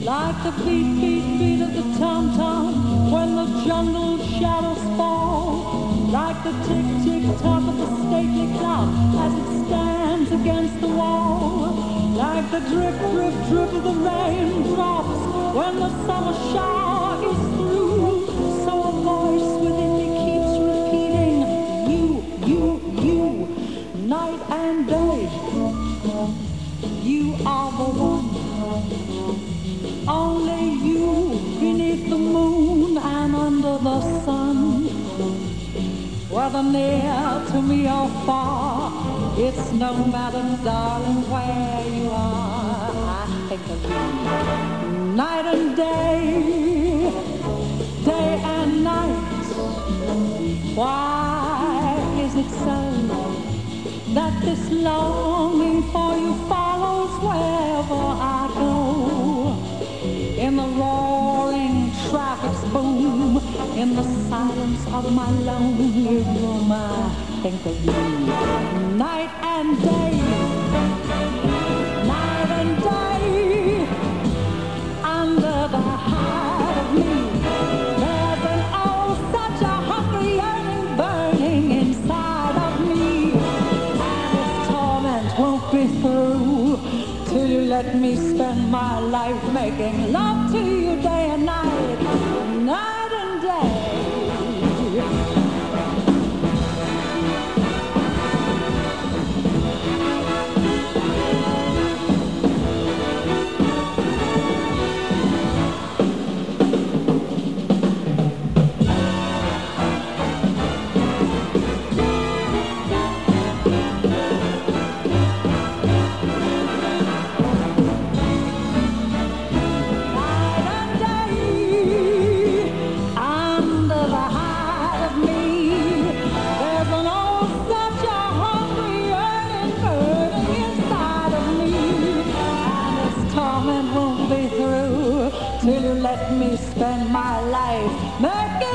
Like the beat, beat, beat of the tom-tom when the jungle shadows fall. Like the tick, tick, tock of the stately clock as it stands against the wall. Like the drip, drip, drip of the raindrops when the summer shower is through. So a voice within me keeps repeating, you, night and day. You are the one. Only you beneath the moon and under the sun. Whether near to me or far, it's no matter, darling, where you are. I think of you night and day, day and night. Why is it so that this longing for you follows wherever I go? In the roaring traffic's boom, in the silence of my lonely room, I think of you night and day, night and day. Under the heart of me, there's an oh, such a hungry yearning burning inside of me, and its torment won't be through till you let me spend my life making love to you day and night, night and day. Till you let me spend my life making